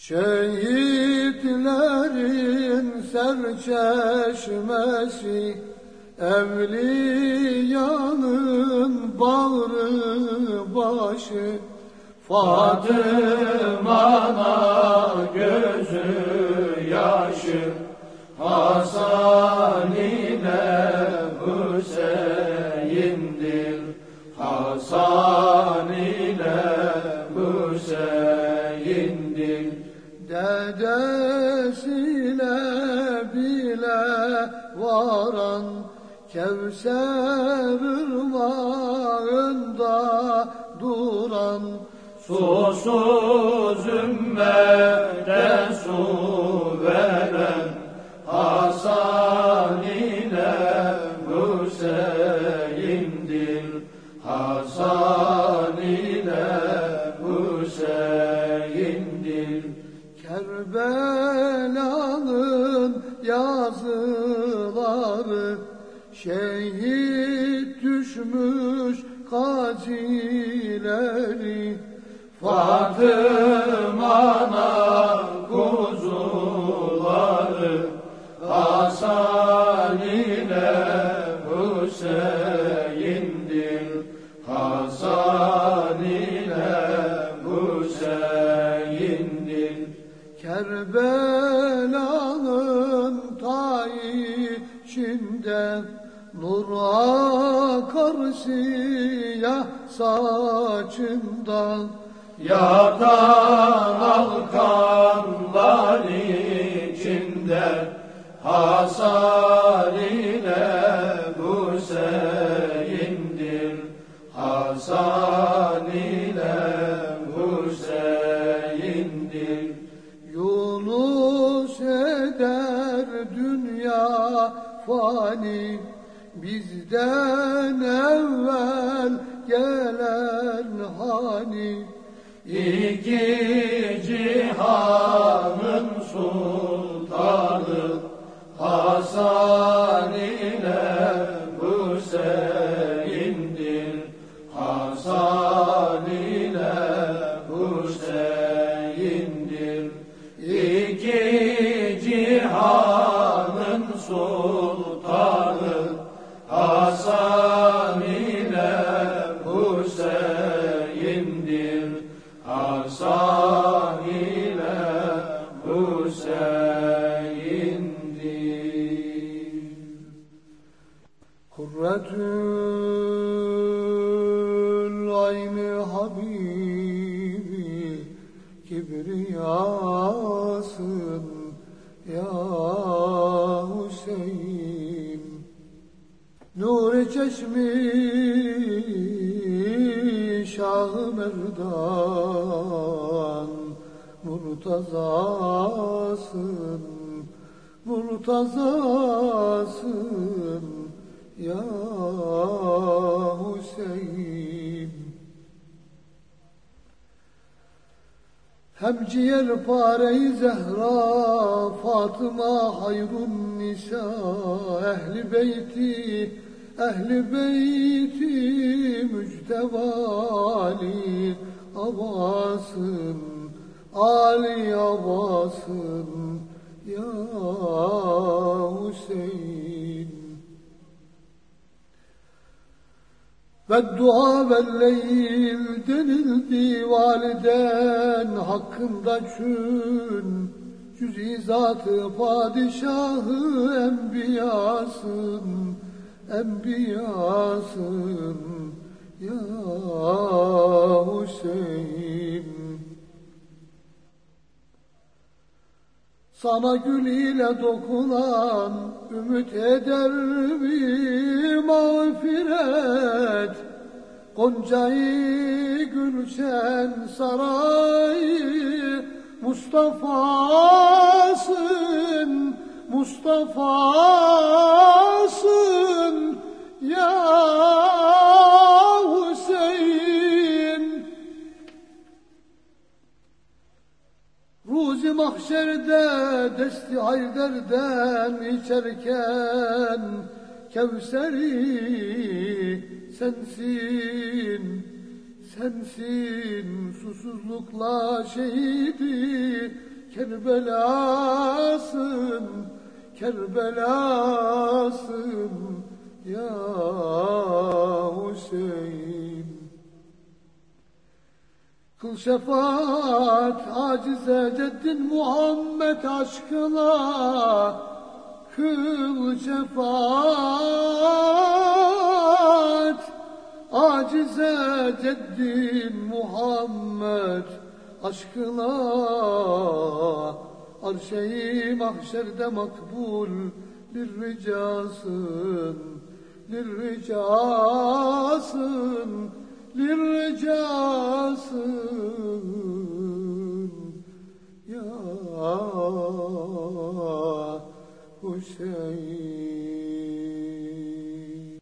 Şehitlerin serçeşmesi, evliyanın bağrı başı. Fatıma'na gözü yaşı, Hasan ile Hüseyin'dir. Hasan ile Hüseyin'dir. Dedesiyle bile varan, Kevser ırmağında duran, susuz ümmete su veren, Hasan ile Hüseyin'dir. Hasan ile Hüseyin'dir. Kerbela'nın yazıları, şehit düşmüş gazileri. Fatıma'na kuzuları, Hasan ile Hüseyin'dir. Hasan ile Hüseyin'dir. Kerbela'nın taişinde nur akar siyah saçından. Yatan alkanlar içinde, Hasan ile Hüseyin'dir. Hasan ile Hüseyin'dir. Yunus eder dünya fani, bizden evvel gelen hani. İki cihanın sultanı, Hasan ile Hüseyin'dir. Hasan ile Hüseyin'dir. İki cihanın sultanı, Hasan ile Hüseyin'dir. Hasan ile Hüseyin'dir. Kurretül ayni Habibi, kibriyasın ya Hüseyin. Nur-i çeşmi Şah-ı Merdan, murtazasın, murtazasın ya Hüseyin. Hem ciğer pare-i Zehra, Fatıma hayrun nisa, ehli beyti müjdevali Abbas'ın, Ali Abbas'ın ya Hüseyin. Beddua velleyl denildi validen hakkında çün, cüz-i zat-ı padişahı enbiyasın, enbiyasın ya Hüseyin. Sana gül ile dokunan ümit eder mi mağfiret? Goncayı gülşen sarayı Mustafa'sın, Mustafa'sın ya Hüseyin. Ruzi mahşerde desti Hayder'den içerken Kevseri sensin, sensin susuzlukla şehidi Kerbelasın, Kerbelasın ya Hüseyin. Kıl şefaat acize ceddin Muhammed aşkına, kıl şefaat acize ceddin Muhammed aşkına, arş-i mahşerde makbul bir ricasın, bir ricasın